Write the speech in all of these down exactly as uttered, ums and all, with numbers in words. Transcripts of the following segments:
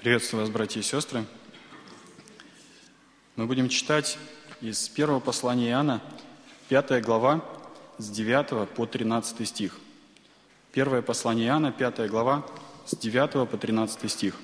Приветствую вас, братья и сестры. Мы будем читать из первого послания Иоанна, пятая глава, с девятого по тринадцатый стих. Первое послание Иоанна, пятая глава, с девятого по тринадцатый стих.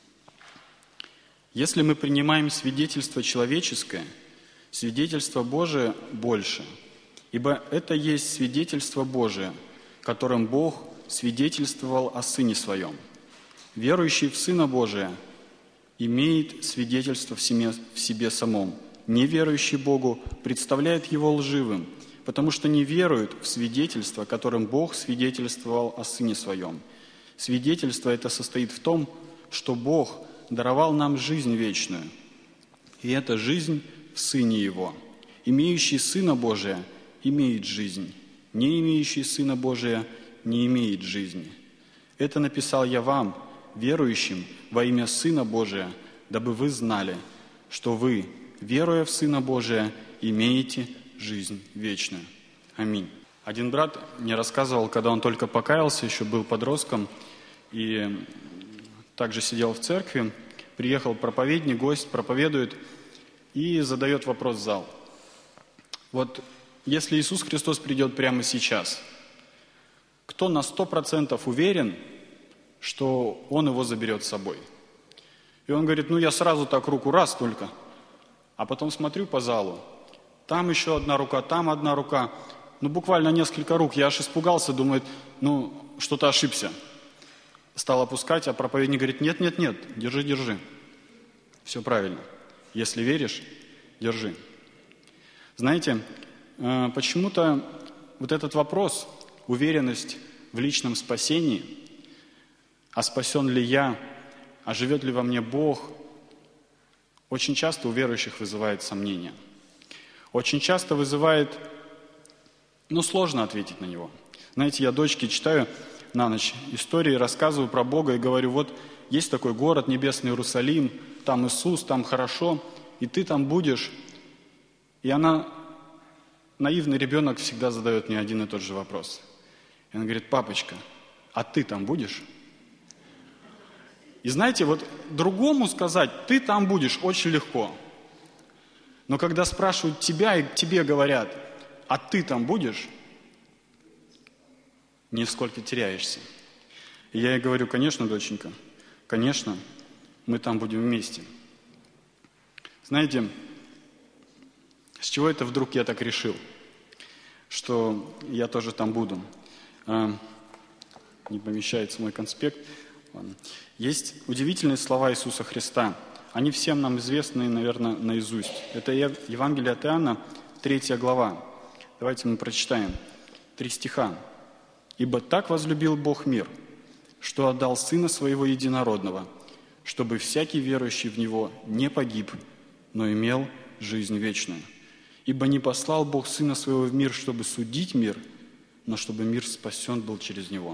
«Если мы принимаем свидетельство человеческое, свидетельство Божие больше, ибо это есть свидетельство Божие, которым Бог свидетельствовал о Сыне Своем. Верующий в Сына Божия имеет свидетельство в себе, в себе самом. Неверующий Богу представляет его лживым, потому что не верует в свидетельство, которым Бог свидетельствовал о Сыне Своем. Свидетельство это состоит в том, что Бог даровал нам жизнь вечную, и эта жизнь в Сыне Его. Имеющий Сына Божия имеет жизнь, не имеющий Сына Божия не имеет жизни. Это написал я вам, верующим во имя Сына Божия, дабы вы знали, что вы, веруя в Сына Божия, имеете жизнь вечную. Аминь». Один брат мне рассказывал, когда он только покаялся, еще был подростком, и также сидел в церкви, приехал проповедник, гость, проповедует и задает вопрос в зал. Вот если Иисус Христос придет прямо сейчас, кто на сто процентов уверен, что Он его заберет с собой? И он говорит, ну я сразу так руку раз только, а потом смотрю по залу, там еще одна рука, там одна рука, ну буквально несколько рук, я аж испугался, думает, ну что-то ошибся. Стал опускать, а проповедник говорит, нет, нет, нет, держи, держи. Все правильно. Если веришь, держи. Знаете, почему-то вот этот вопрос, уверенность в личном спасении, а спасен ли я, а живет ли во мне Бог, очень часто у верующих вызывает сомнения. Очень часто вызывает, ну, сложно ответить на него. Знаете, я дочке читаю на ночь истории, рассказываю про Бога и говорю, вот есть такой город, небесный Иерусалим, там Иисус, там хорошо, и ты там будешь. И она, наивный ребенок, всегда задает мне один и тот же вопрос. И она говорит, папочка, а ты там будешь? И знаете, вот другому сказать, ты там будешь, очень легко. Но когда спрашивают тебя и тебе говорят, а ты там будешь, нисколько теряешься. И я ей говорю, конечно, доченька, конечно, мы там будем вместе. Знаете, с чего это вдруг я так решил, что я тоже там буду? А, не помещается мой конспект. Ладно. Есть удивительные слова Иисуса Христа. Они всем нам известны, наверное, наизусть. Это Евангелие от Иоанна, третья глава. Давайте мы прочитаем. Три стиха. «Ибо так возлюбил Бог мир, что отдал Сына Своего Единородного, чтобы всякий верующий в Него не погиб, но имел жизнь вечную. Ибо не послал Бог Сына Своего в мир, чтобы судить мир, но чтобы мир спасен был через Него».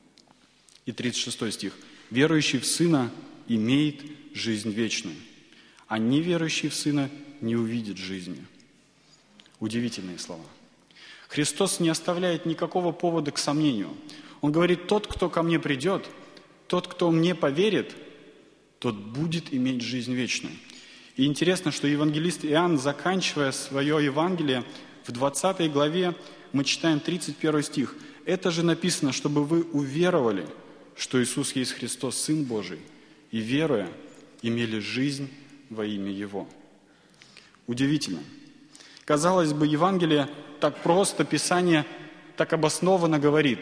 И тридцать шестой стих. «Верующий в Сына имеет жизнь вечную, а неверующий в Сына не увидит жизни». Удивительные слова. Христос не оставляет никакого повода к сомнению. Он говорит, тот, кто ко мне придет, тот, кто мне поверит, тот будет иметь жизнь вечную. И интересно, что евангелист Иоанн, заканчивая свое Евангелие, в двадцатой главе мы читаем тридцать первый стих. «Это же написано, чтобы вы уверовали, что Иисус есть Христос, Сын Божий, и, веруя, имели жизнь во имя Его». Удивительно. Казалось бы, Евангелие так просто, Писание так обоснованно говорит,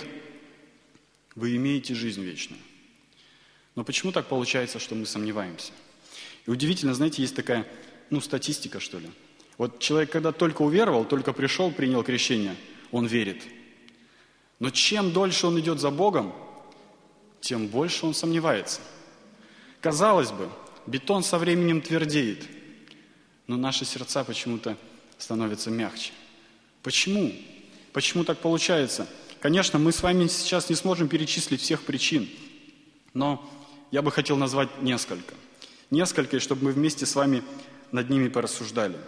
вы имеете жизнь вечную. Но почему так получается, что мы сомневаемся? И удивительно, знаете, есть такая, ну, статистика, что ли. Вот человек, когда только уверовал, только пришел, принял крещение, он верит. Но чем дольше он идет за Богом, тем больше он сомневается. Казалось бы, бетон со временем твердеет, но наши сердца почему-то становятся мягче. Почему? Почему так получается? Конечно, мы с вами сейчас не сможем перечислить всех причин, но я бы хотел назвать несколько. Несколько, чтобы мы вместе с вами над ними порассуждали.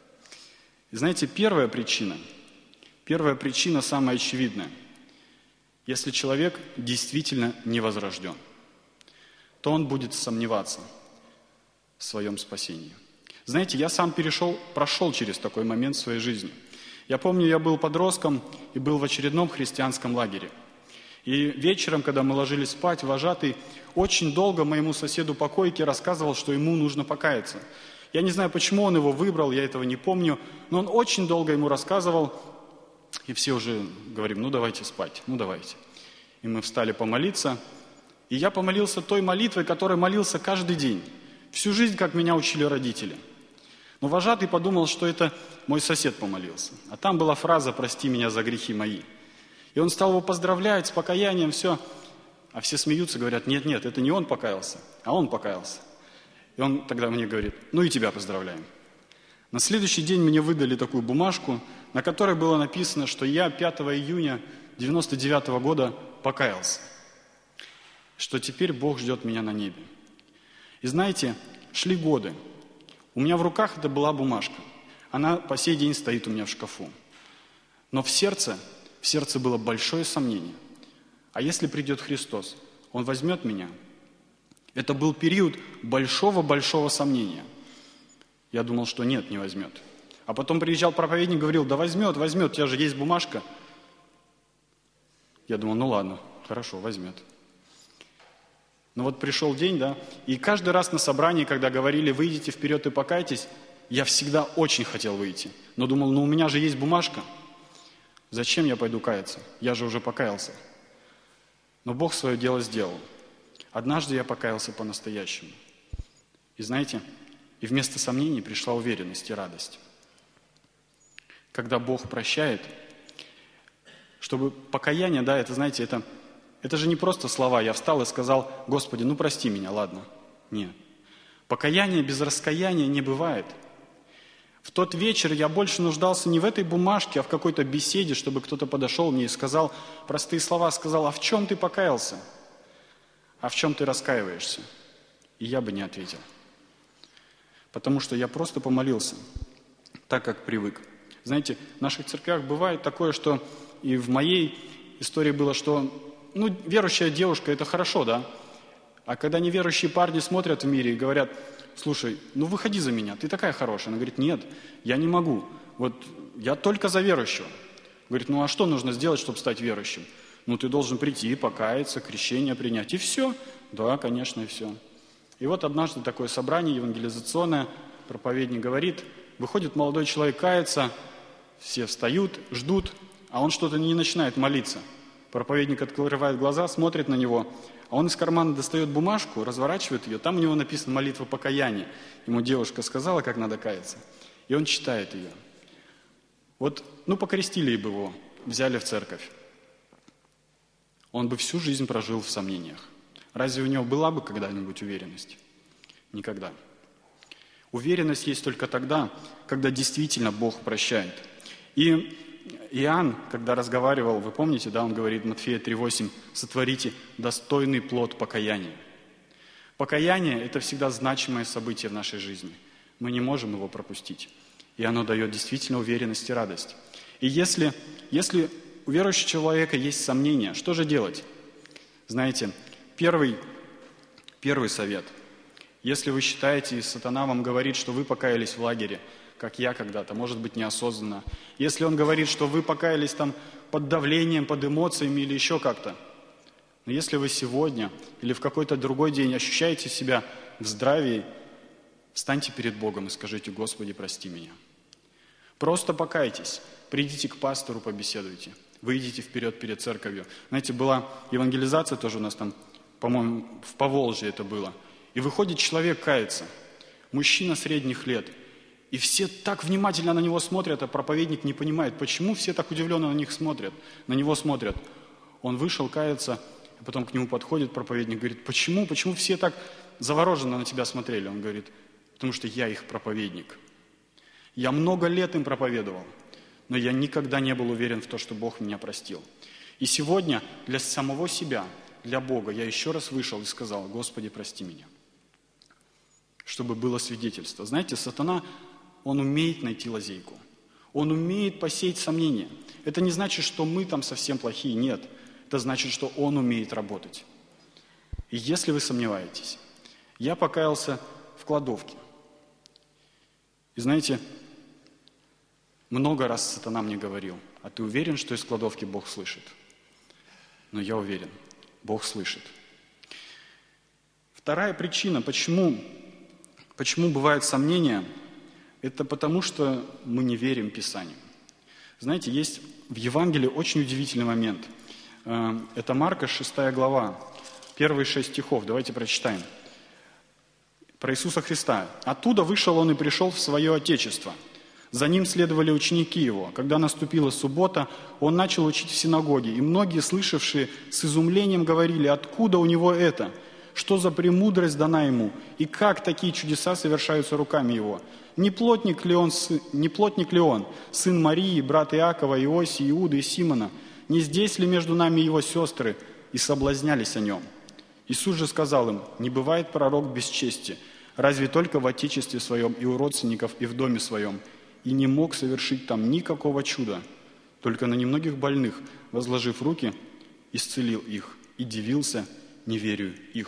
И знаете, первая причина, первая причина самая очевидная. Если человек действительно не возрожден. то он будет сомневаться в своем спасении. Знаете, я сам перешел, прошел через такой момент в своей жизни. Я помню, я был подростком и был в очередном христианском лагере. И вечером, когда мы ложились спать, вожатый очень долго моему соседу по койке рассказывал, что ему нужно покаяться. Я не знаю, почему он его выбрал, я этого не помню, но он очень долго ему рассказывал, и все уже говорим, ну давайте спать, ну давайте. И мы встали помолиться, и я помолился той молитвой, которой молился каждый день, всю жизнь, как меня учили родители. Но вожатый подумал, что это мой сосед помолился, а там была фраза «прости меня за грехи мои». И он стал его поздравлять с покаянием, все. А все смеются, говорят, нет-нет, это не он покаялся, а он покаялся. И он тогда мне говорит, ну и тебя поздравляем. На следующий день мне выдали такую бумажку, на которой было написано, что я пятого июня девяносто девятого года покаялся. Что теперь Бог ждет меня на небе. И знаете, шли годы. У меня в руках это была бумажка. Она по сей день стоит у меня в шкафу. Но в сердце, в сердце было большое сомнение. А если придет Христос, Он возьмет меня? Это был период большого-большого сомнения. Я думал, что нет, не возьмет. А потом приезжал проповедник, говорил, да возьмет, возьмет, у тебя же есть бумажка. Я думал, ну ладно, хорошо, возьмет. Но вот пришел день, да, и каждый раз на собрании, когда говорили, выйдите вперед и покайтесь, я всегда очень хотел выйти. Но думал, ну у меня же есть бумажка. Зачем я пойду каяться? Я же уже покаялся. Но Бог свое дело сделал. Однажды я покаялся по-настоящему. И знаете, и вместо сомнений пришла уверенность и радость. Когда Бог прощает, чтобы покаяние, да, это, знаете, это, это же не просто слова. Я встал и сказал, Господи, ну прости меня, ладно. Нет. Покаяние без раскаяния не бывает. В тот вечер я больше нуждался не в этой бумажке, а в какой-то беседе, чтобы кто-то подошел мне и сказал простые слова, сказал, а в чем ты покаялся? А в чем ты раскаиваешься? И я бы не ответил. Потому что я просто помолился, так как привык. Знаете, в наших церквях бывает такое, что и в моей истории было, что, ну, верующая девушка – это хорошо, да? А когда неверующие парни смотрят в мире и говорят, слушай, ну выходи за меня, ты такая хорошая. Она говорит, нет, я не могу, вот я только за верующего. Говорит, ну а что нужно сделать, чтобы стать верующим? Ну ты должен прийти, покаяться, крещение принять, и все. Да, конечно, и все. И вот однажды такое собрание евангелизационное, проповедник говорит, выходит молодой человек каяться, все встают, ждут, а он что-то не начинает молиться. Проповедник открывает глаза, смотрит на него, а он из кармана достает бумажку, разворачивает ее, там у него написано молитва покаяния. Ему девушка сказала, как надо каяться, и он читает ее. Вот, ну покрестили бы его, взяли в церковь. Он бы всю жизнь прожил в сомнениях. Разве у него была бы когда-нибудь уверенность? Никогда. Уверенность есть только тогда, когда действительно Бог прощает. И Иоанн, когда разговаривал, вы помните, да, он говорит, Матфея три восемь, «Сотворите достойный плод покаяния». Покаяние – это всегда значимое событие в нашей жизни. Мы не можем его пропустить. И оно дает действительно уверенность и радость. И если, если у верующего человека есть сомнения, что же делать? Знаете, первый, первый совет. Если вы считаете, и сатана вам говорит, что вы покаялись в лагере, как я когда-то, может быть, неосознанно. Если он говорит, что вы покаялись там под давлением, под эмоциями или еще как-то. Но если вы сегодня или в какой-то другой день ощущаете себя в здравии, встаньте перед Богом и скажите, Господи, прости меня. Просто покайтесь, придите к пастору, побеседуйте, выйдите вперед перед церковью. Знаете, была евангелизация тоже у нас там, по-моему, в Поволжье это было. И выходит человек кается, мужчина средних лет. И все так внимательно на него смотрят, а проповедник не понимает, почему все так удивленно на них смотрят, на него смотрят. Он вышел каяться, а потом к нему подходит проповедник, говорит, почему, почему все так завороженно на тебя смотрели? Он говорит, потому что я их проповедник. Я много лет им проповедовал, но я никогда не был уверен в том, что Бог меня простил. И сегодня для самого себя, для Бога, я еще раз вышел и сказал, Господи, прости меня. Чтобы было свидетельство. Знаете, сатана, он умеет найти лазейку. Он умеет посеять сомнения. Это не значит, что мы там совсем плохие, нет. Это значит, что он умеет работать. И если вы сомневаетесь, я покаялся в кладовке. И знаете, много раз сатана мне говорил: а ты уверен, что из кладовки Бог слышит? Но я уверен, Бог слышит. Вторая причина, почему, почему бывают сомнения, это потому, что мы не верим Писанию. Знаете, есть в Евангелии очень удивительный момент. Это Марка, шестая глава, первые шесть стихов. Давайте прочитаем. Про Иисуса Христа. «Оттуда вышел он и пришел в свое Отечество. За ним следовали ученики его. Когда наступила суббота, он начал учить в синагоге, и многие, слышавшие, с изумлением говорили: откуда у него это? Что за премудрость дана ему? И как такие чудеса совершаются руками его? Не плотник ли он, не плотник ли он, сын Марии, брат Иакова, Иосии, Иуды и Симона? Не здесь ли между нами его сестры?» И соблазнялись о нем. Иисус же сказал им: не бывает пророк без чести, разве только в отечестве своем и у родственников, и в доме своем. И не мог совершить там никакого чуда, только на немногих больных, возложив руки, исцелил их и дивился неверию их.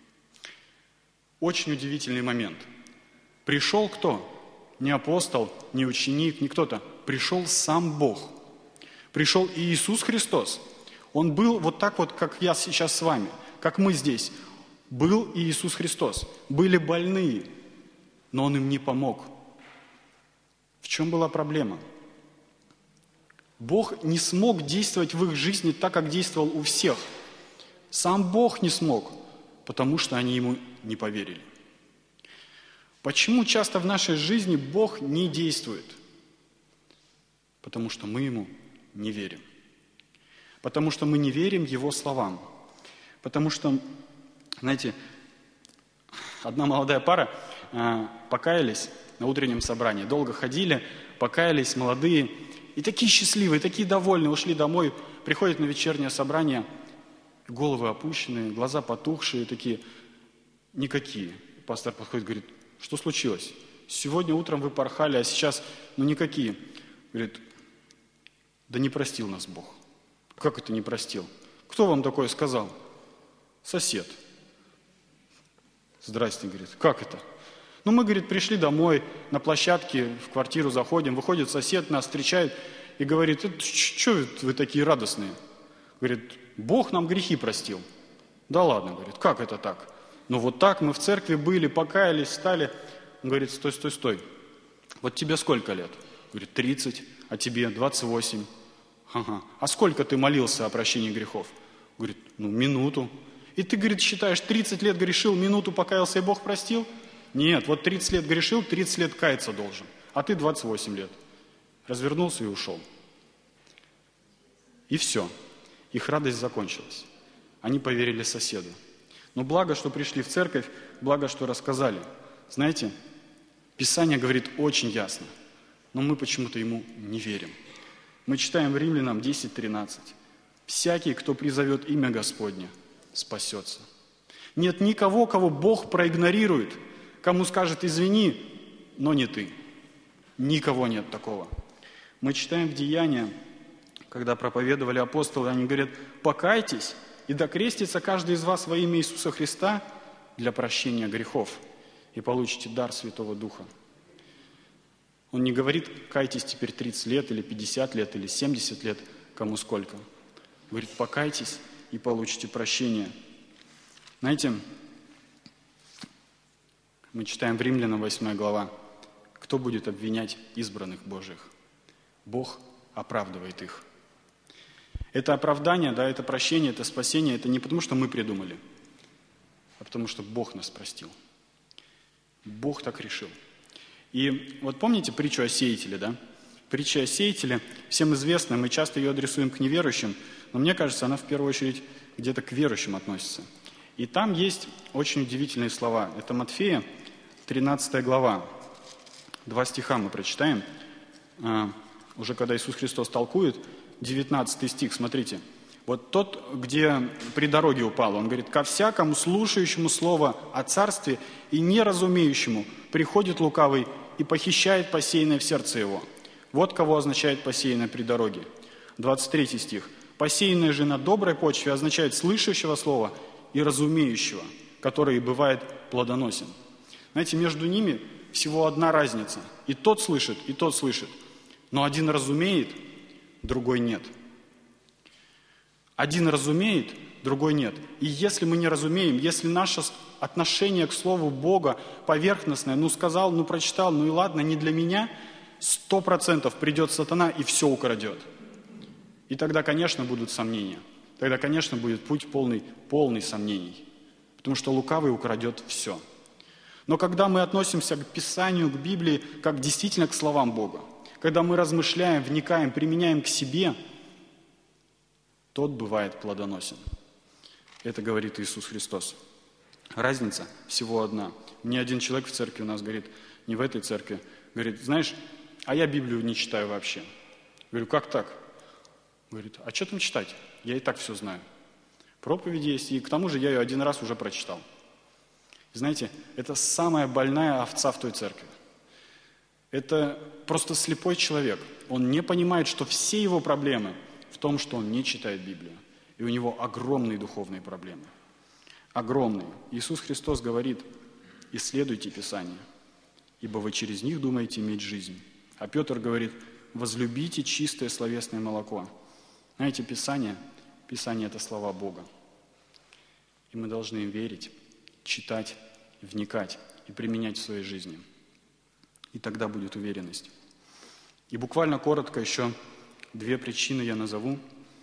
Очень удивительный момент. Пришел кто? Не апостол, не ученик, не кто-то. Пришел сам Бог. Пришел и Иисус Христос. Он был вот так вот, как я сейчас с вами, как мы здесь. Был и Иисус Христос. Были больные, но Он им не помог. В чем была проблема? Бог не смог действовать в их жизни так, как действовал у всех. Сам Бог не смог, потому что они Ему не поверили. Почему часто в нашей жизни Бог не действует? Потому что мы Ему не верим. Потому что мы не верим Его словам. Потому что, знаете, одна молодая пара э, покаялись на утреннем собрании. Долго ходили, покаялись, молодые. И такие счастливые, такие довольные, ушли домой, приходят на вечернее собрание, головы опущенные, глаза потухшие, такие, никакие. Пастор подходит и говорит: что случилось? Сегодня утром вы порхали, а сейчас, ну, никакие. Говорит: да не простил нас Бог. Как это не простил? Кто вам такое сказал? Сосед. Здрасте, говорит. Как это? Ну, мы, говорит, пришли домой, на площадке, в квартиру заходим, выходит сосед, нас встречает и говорит: что вы такие радостные? Говорит: Бог нам грехи простил. Да ладно, говорит, как это так? Ну, вот так мы в церкви были, покаялись, стали. Он говорит: стой, стой, стой. Вот тебе сколько лет? Говорит: тридцать, а тебе двадцать восемь. Ага. А сколько ты молился о прощении грехов? Говорит: ну, минуту. И ты, говорит, считаешь, тридцать лет грешил, минуту покаялся и Бог простил? Нет, вот тридцать лет грешил, тридцать лет каяться должен. А ты двадцать восемь лет. Развернулся и ушел. И все. Их радость закончилась. Они поверили соседу. Но благо, что пришли в церковь, благо, что рассказали. Знаете, Писание говорит очень ясно, но мы почему-то ему не верим. Мы читаем в Римлянам десять тринадцать. «Всякий, кто призовет имя Господне, спасется». Нет никого, кого Бог проигнорирует, кому скажет: извини, но не ты. Никого нет такого. Мы читаем в Деяниях, когда проповедовали апостолы, они говорят: покайтесь, и докрестится каждый из вас во имя Иисуса Христа для прощения грехов, и получите дар Святого Духа. Он не говорит: кайтесь теперь тридцать лет, или пятьдесят лет, или семьдесят лет, кому сколько. Говорит: покайтесь и получите прощение. Знаете, мы читаем в Римлянам восьмая глава. Кто будет обвинять избранных Божьих? Бог оправдывает их. Это оправдание, да, это прощение, это спасение, это не потому, что мы придумали, а потому, что Бог нас простил. Бог так решил. И вот помните притчу о сеятеле, да? Притча о сеятеле всем известна, мы часто ее адресуем к неверующим, но мне кажется, она в первую очередь где-то к верующим относится. И там есть очень удивительные слова. Это Матфея, тринадцатая глава. Два стиха мы прочитаем. Уже когда Иисус Христос толкует, девятнадцатый стих, смотрите. Вот тот, где при дороге упал, он говорит: «Ко всякому слушающему слово о царстве и неразумеющему приходит лукавый и похищает посеянное в сердце его». Вот кого означает посеянное при дороге. двадцать третий стих. «Посеянное же на доброй почве» означает слышащего слова и разумеющего, который бывает плодоносен. Знаете, между ними всего одна разница. И тот слышит, и тот слышит. Но один разумеет, другой нет. Один разумеет, другой нет. И если мы не разумеем, если наше отношение к Слову Бога поверхностное, ну сказал, ну прочитал, ну и ладно, не для меня, сто процентов придет сатана и все украдет. И тогда, конечно, будут сомнения. Тогда, конечно, будет путь полный, полный сомнений. Потому что лукавый украдет все. Но когда мы относимся к Писанию, к Библии, как действительно к словам Бога, когда мы размышляем, вникаем, применяем к себе, тот бывает плодоносен. Это говорит Иисус Христос. Разница всего одна. Мне один человек в церкви у нас говорит, не в этой церкви, говорит, знаешь, а я Библию не читаю вообще. Говорю, как так? Говорит, а что там читать? Я и так все знаю. Проповеди есть, и к тому же я ее один раз уже прочитал. Знаете, это самая больная овца в той церкви. Это просто слепой человек. Он не понимает, что все его проблемы в том, что он не читает Библию. И у него огромные духовные проблемы. Огромные. Иисус Христос говорит, исследуйте Писание, ибо вы через них думаете иметь жизнь. А Петр говорит, возлюбите чистое словесное молоко. Знаете, Писание, Писание – это слова Бога. И мы должны им верить, читать, вникать и применять в своей жизни. И тогда будет уверенность. И буквально коротко еще две причины я назову.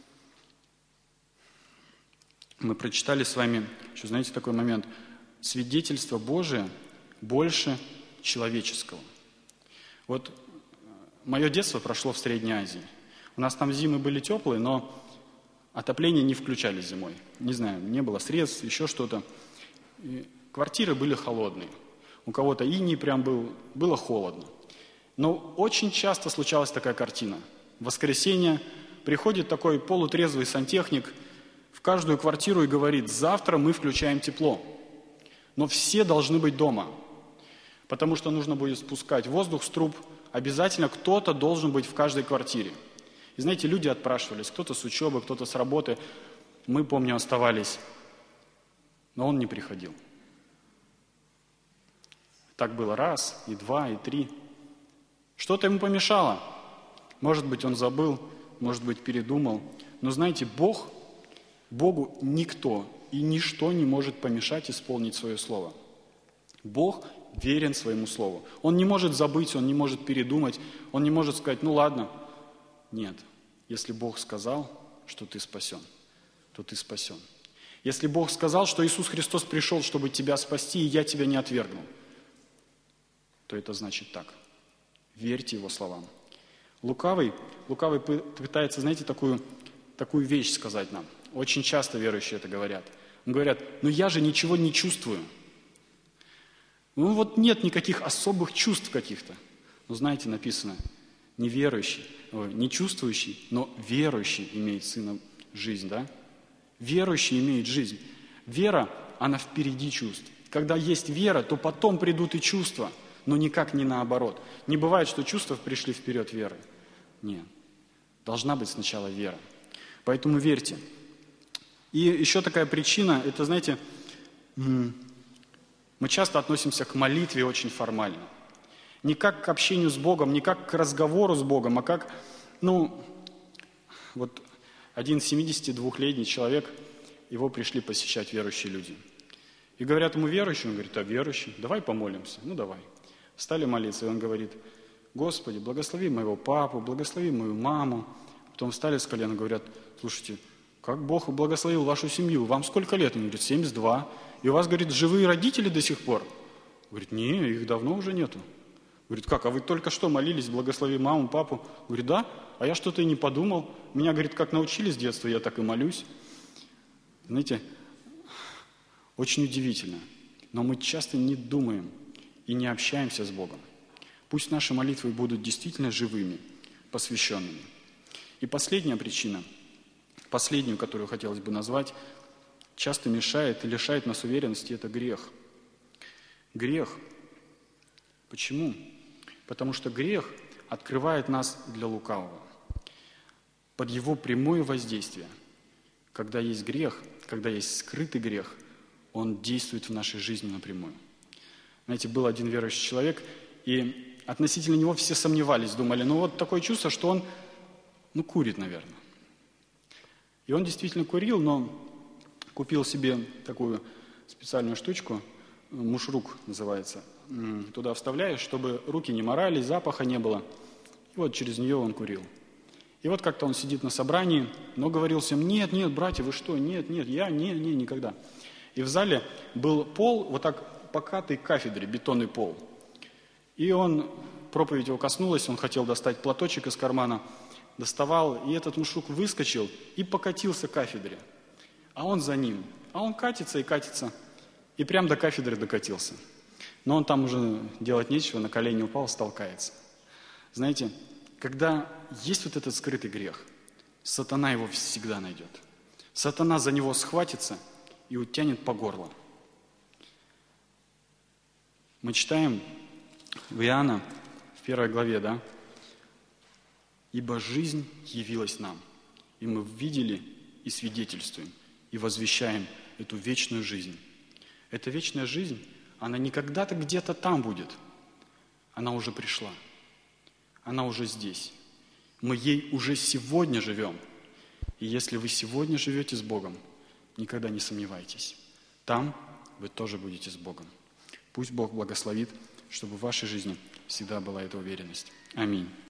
Мы прочитали с вами, еще знаете такой момент, свидетельство Божие больше человеческого. Вот мое детство прошло в Средней Азии. У нас там зимы были теплые, но отопление не включали зимой. Не знаю, не было средств, еще что-то. И квартиры были холодные. У кого-то иней прям был, было холодно. Но очень часто случалась такая картина. В воскресенье приходит такой полутрезвый сантехник в каждую квартиру и говорит, завтра мы включаем тепло. Но все должны быть дома, потому что нужно будет спускать воздух с труб. Обязательно кто-то должен быть в каждой квартире. И знаете, люди отпрашивались, кто-то с учебы, кто-то с работы. Мы, помню, оставались, но он не приходил. Так было раз, и два, и три. Что-то ему помешало. Может быть, он забыл, может быть, передумал. Но знаете, Бог, Богу никто и ничто не может помешать исполнить свое слово. Бог верен своему слову. Он не может забыть, он не может передумать, он не может сказать, ну ладно. Нет. Если Бог сказал, что ты спасен, то ты спасен. Если Бог сказал, что Иисус Христос пришел, чтобы тебя спасти, и я тебя не отвергнул, то это значит так. Верьте Его словам. Лукавый, лукавый пытается, знаете, такую, такую вещь сказать нам. Очень часто верующие это говорят. Говорят, ну я же ничего не чувствую. Ну вот нет никаких особых чувств каких-то. Но знаете, написано, неверующий, не чувствующий, но верующий имеет сына жизнь, да? Верующий имеет жизнь. Вера, она впереди чувств. Когда есть вера, то потом придут и чувства, но никак не наоборот. Не бывает, что чувства пришли вперед веры. Нет. Должна быть сначала вера. Поэтому верьте. И еще такая причина, это, знаете, мы часто относимся к молитве очень формально. Не как к общению с Богом, не как к разговору с Богом, а как, ну, вот один семидесятидвухлетний человек, его пришли посещать верующие люди. И говорят ему верующий, он говорит, а верующий, давай помолимся. Ну, давай. Стали молиться, и он говорит, Господи, благослови моего папу, благослови мою маму. Потом встали с колен и говорят, слушайте, как Бог благословил вашу семью, вам сколько лет? Он говорит, семьдесят два. И у вас, говорит, живые родители до сих пор? Говорит, не, их давно уже нету. Говорит, как, а вы только что молились, благослови маму, папу? Говорит, да, а я что-то и не подумал. Меня, говорит, как научили с детства, я так и молюсь. Знаете, очень удивительно, но мы часто не думаем и не общаемся с Богом. Пусть наши молитвы будут действительно живыми, посвященными. И последняя причина, последнюю, которую хотелось бы назвать, часто мешает и лишает нас уверенности, это грех. Грех. Почему? Потому что грех открывает нас для лукавого. Под его прямое воздействие, когда есть грех, когда есть скрытый грех, Он действует в нашей жизни напрямую. Знаете, был один верующий человек, и относительно него все сомневались, думали, ну вот такое чувство, что он, ну, курит, наверное. И он действительно курил, но купил себе такую специальную штучку, мушрук называется. Туда вставляешь, чтобы руки не морались, запаха не было. И вот через нее он курил. И вот как-то он сидит на собрании, но говорил всем, нет, нет, братья, вы что, нет, нет, я, не, не, никогда. И в зале был пол, вот так покатый кафедре, бетонный пол. И он, проповедь его коснулась, он хотел достать платочек из кармана, доставал, и этот мушрук выскочил и покатился к кафедре. А он за ним. А он катится и катится, и прям до кафедры докатился. Но он там уже делать нечего, на колени упал, стал каяться. Знаете, когда есть вот этот скрытый грех, сатана его всегда найдет. Сатана за него схватится и утянет по горло. Мы читаем в Иоанна, в первой главе, да? «Ибо жизнь явилась нам, и мы видели и свидетельствуем, и возвещаем эту вечную жизнь». Эта вечная жизнь, она не когда-то где-то там будет. Она уже пришла. Она уже здесь. Мы ей уже сегодня живем. И если вы сегодня живете с Богом, никогда не сомневайтесь. Там вы тоже будете с Богом. Пусть Бог благословит, чтобы в вашей жизни всегда была эта уверенность. Аминь.